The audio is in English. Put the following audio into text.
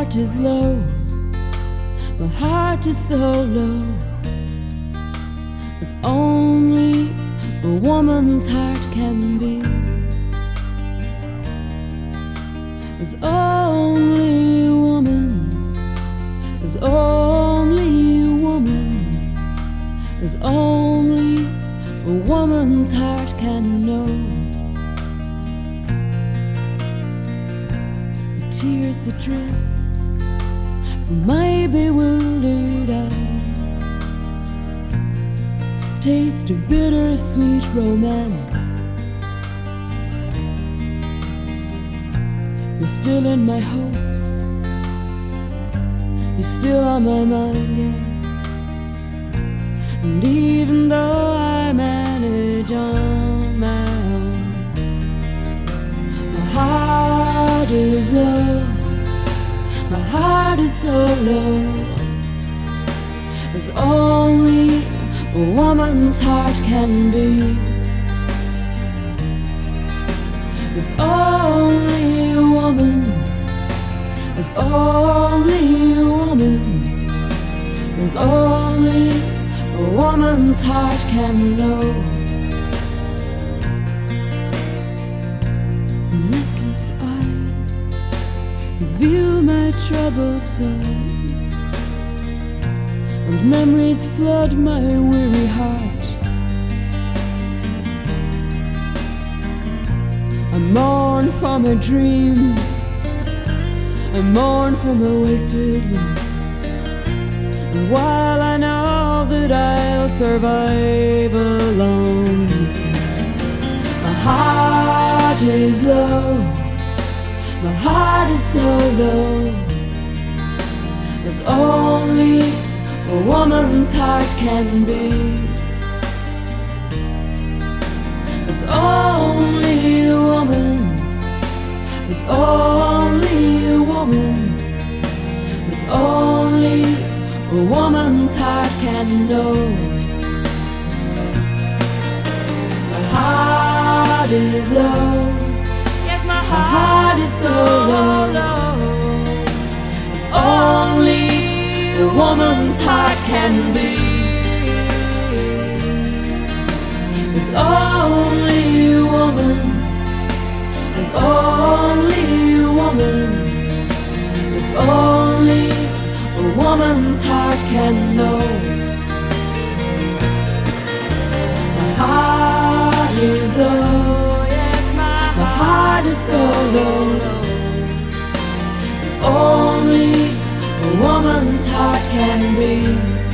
heart is low, my heart is so low, as only a woman's heart can be, as only a woman's, as only a woman's, as only a woman's heart can know. The tears that drip from my bewildered eyes taste of bittersweet romance. You're still in my hopes, you're still on my mind, yeah. And even though I manage on my own, my heart is low, my heart is so low, as only a woman's heart can be, as only a woman's, as only a woman's, as only a woman's heart can know. Restless eyes reveal my troubled soul, and memories flood my weary heart. I mourn for my dreams, I mourn for my wasted life. And while I know that I'll survive alone, my heart is low, my heart is so low, as only a woman's heart can be, as only a woman's, as only a woman's, as only a woman's heart can know. My heart is low, yes, my heart is so low, as only a woman's heart can be, as only a woman's, as only a woman's, as only a woman's heart can know. My heart is low, yes, my heart is so low, as only a woman's heart can be.